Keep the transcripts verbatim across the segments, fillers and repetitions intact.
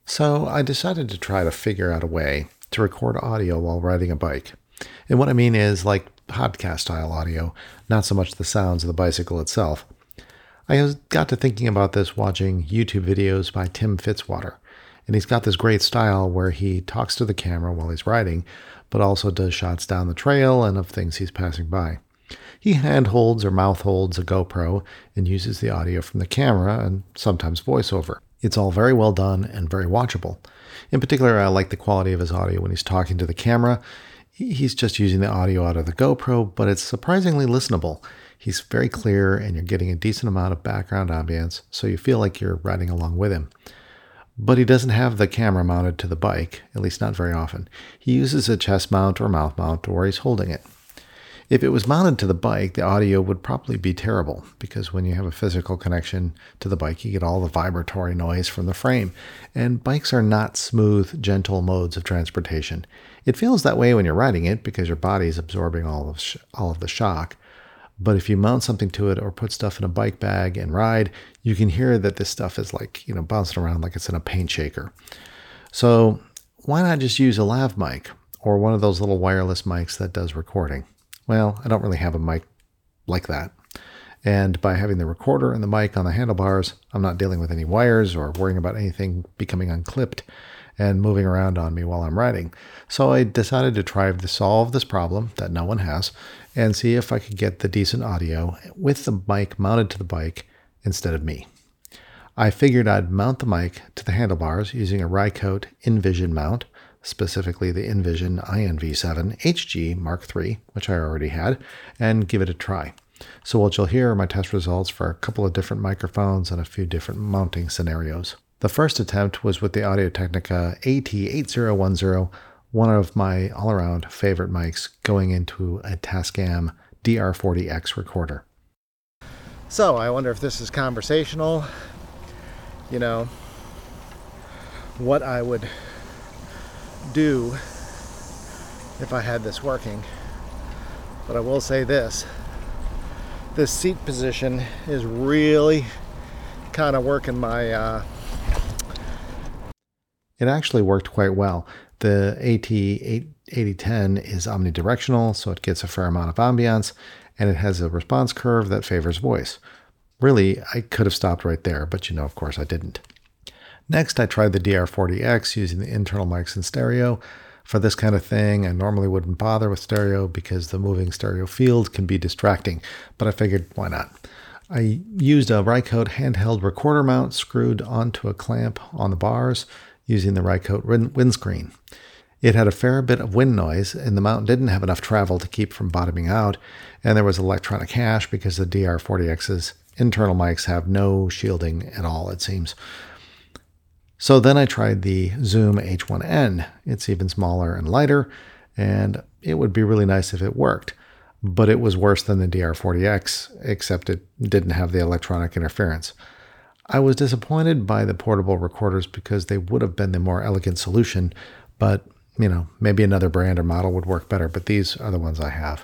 So I decided to try to figure out a way to record audio while riding a bike. And what I mean is like podcast style audio, not so much the sounds of the bicycle itself. I was- got to thinking about this watching YouTube videos by Tim Fitzwater. And he's got this great style where he talks to the camera while he's riding, but also does shots down the trail and of things he's passing by. He hand holds or mouth holds a GoPro and uses the audio from the camera and sometimes voiceover. It's all very well done and very watchable. In particular, I like the quality of his audio when he's talking to the camera. He- He's just using the audio out of the GoPro, but it's surprisingly listenable. He's very clear and you're getting a decent amount of background ambience, so you feel like you're riding along with him. But he doesn't have the camera mounted to the bike, at least not very often. He uses a chest mount or mouth mount where he's holding it. If it was mounted to the bike, the audio would probably be terrible because when you have a physical connection to the bike, you get all the vibratory noise from the frame. And bikes are not smooth, gentle modes of transportation. It feels that way when you're riding it because your body is absorbing all of sh- all of the shock. But if you mount something to it or put stuff in a bike bag and ride, you can hear that this stuff is like, you know, bouncing around like it's in a paint shaker. So why not just use a lav mic or one of those little wireless mics that does recording? Well, I don't really have a mic like that. And by having the recorder and the mic on the handlebars, I'm not dealing with any wires or worrying about anything becoming unclipped and moving around on me while I'm riding. So I decided to try to solve this problem that no one has and see if I could get the decent audio with the mic mounted to the bike instead of me. I figured I'd mount the mic to the handlebars using a Rycote InVision mount, specifically the InVision I N V seven H G Mark three, which I already had, and give it a try. So what you'll hear are my test results for a couple of different microphones and a few different mounting scenarios. The first attempt was with the Audio-Technica A T eight oh one oh, one of my all-around favorite mics going into a Tascam D R forty X recorder. So I wonder if this is conversational, you know, what I would do if I had this working. But I will say this, this seat position is really kind of working my uh it actually worked quite well. The A T eighty ten is omnidirectional, so it gets a fair amount of ambience, and it has a response curve that favors voice. Really, I could have stopped right there, but you know, of course I didn't. Next, I tried the D R forty X using the internal mics in stereo. For this kind of thing, I normally wouldn't bother with stereo because the moving stereo field can be distracting, but I figured, why not? I used a Rycote handheld recorder mount screwed onto a clamp on the bars using the Rycote win- windscreen. It had a fair bit of wind noise, and the mount didn't have enough travel to keep from bottoming out, and there was electronic hash because the D R forty X's internal mics have no shielding at all, it seems. So then I tried the Zoom H one N. It's even smaller and lighter, and it would be really nice if it worked. But it was worse than the D R forty X, except it didn't have the electronic interference. I was disappointed by the portable recorders because they would have been the more elegant solution, but, you know, maybe another brand or model would work better, but these are the ones I have.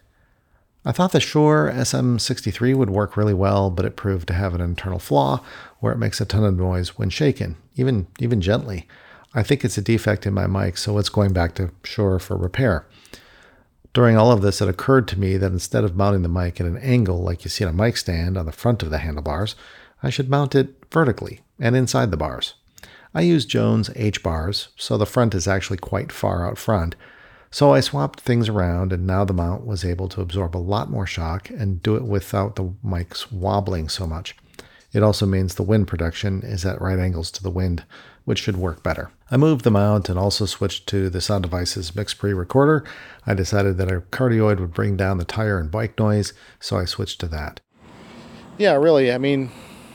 I thought the Shure S M sixty-three would work really well, but it proved to have an internal flaw where it makes a ton of noise when shaken, even even gently. I think it's a defect in my mic, so it's going back to Shure for repair. During all of this, it occurred to me that instead of mounting the mic at an angle like you see on a mic stand on the front of the handlebars, I should mount it vertically and inside the bars. I use Jones H bars, so the front is actually quite far out front. So I swapped things around, and now the mount was able to absorb a lot more shock and do it without the mics wobbling so much. It also means the wind production is at right angles to the wind, which should work better. I moved the mount and also switched to the Sound Devices MixPre recorder. I decided that a cardioid would bring down the tire and bike noise, so I switched to that. Yeah, really, I mean,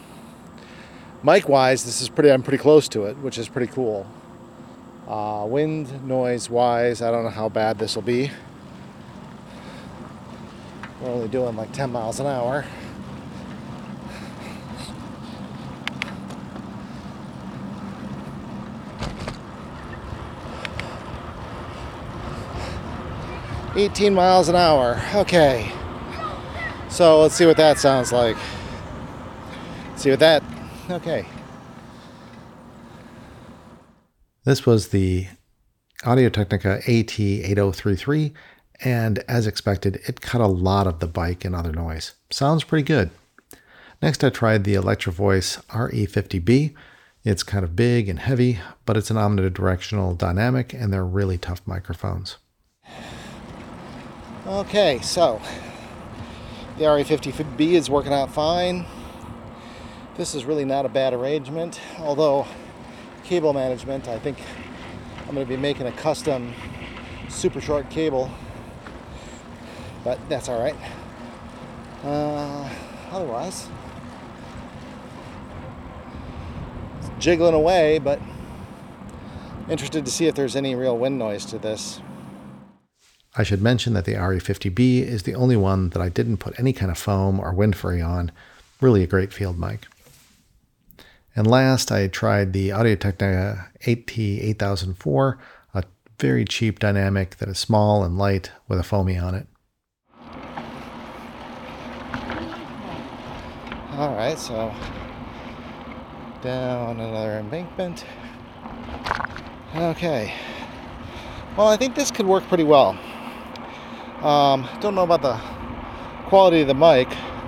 mic-wise, this is pretty, I'm pretty close to it, which is pretty cool. Uh, wind noise wise, I don't know how bad this will be. We're only doing like ten miles an hour. eighteen miles an hour. Okay. So let's see what that sounds like. See what that. Okay. This was the Audio-Technica A T eight oh three three, and as expected, it cut a lot of the bike and other noise. Sounds pretty good. Next, I tried the Electro Voice R E fifty B. It's kind of big and heavy, but it's an omnidirectional dynamic, and they're really tough microphones. Okay, so the R E fifty B is working out fine. This is really not a bad arrangement, although cable management, I think I'm going to be making a custom super short cable, but that's all right. Uh, otherwise, it's jiggling away, but interested to see if there's any real wind noise to this. I should mention that the R E fifty B is the only one that I didn't put any kind of foam or wind free on. Really a great field mic. And last, I tried the Audio-Technica A T eight thousand four, a very cheap dynamic that is small and light with a foamy on it. All right, so down another embankment. Okay. Well, I think this could work pretty well. Um, don't know about the quality of the mic.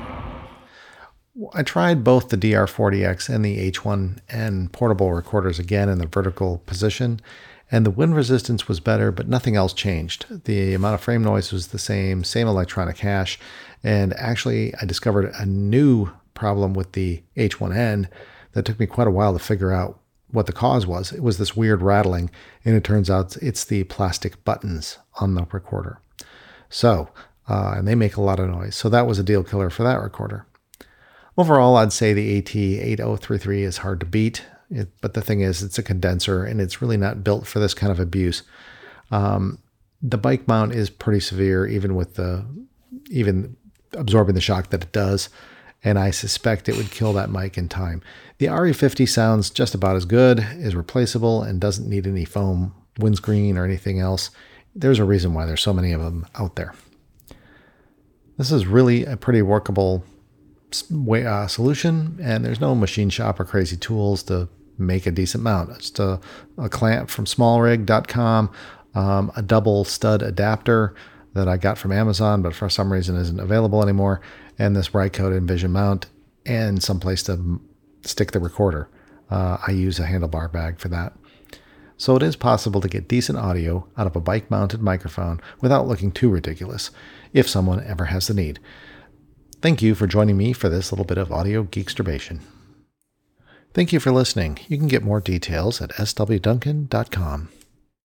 I tried both the D R forty X and the H one N portable recorders again in the vertical position, and the wind resistance was better, but nothing else changed. The amount of frame noise was the same, same electronic hash, and actually I discovered a new problem with the H one N that took me quite a while to figure out what the cause was. It was this weird rattling, and it turns out it's the plastic buttons on the recorder. So, uh, and they make a lot of noise, so that was a deal killer for that recorder. Overall, I'd say the A T eight oh three three is hard to beat, it, but the thing is, it's a condenser, and it's really not built for this kind of abuse. Um, the bike mount is pretty severe, even with the even absorbing the shock that it does, and I suspect it would kill that mic in time. The R E fifty sounds just about as good, is replaceable, and doesn't need any foam windscreen or anything else. There's a reason why there's so many of them out there. This is really a pretty workable way, uh, solution, and there's no machine shop or crazy tools to make a decent mount. It's just a, a clamp from small rig dot com, um, a double stud adapter that I got from Amazon, but for some reason isn't available anymore, and this Rycote Envision mount, and someplace to stick the recorder. Uh, I use a handlebar bag for that. So it is possible to get decent audio out of a bike-mounted microphone without looking too ridiculous, if someone ever has the need. Thank you for joining me for this little bit of audio geeksturbation. Thank you for listening. You can get more details at s w duncan dot com.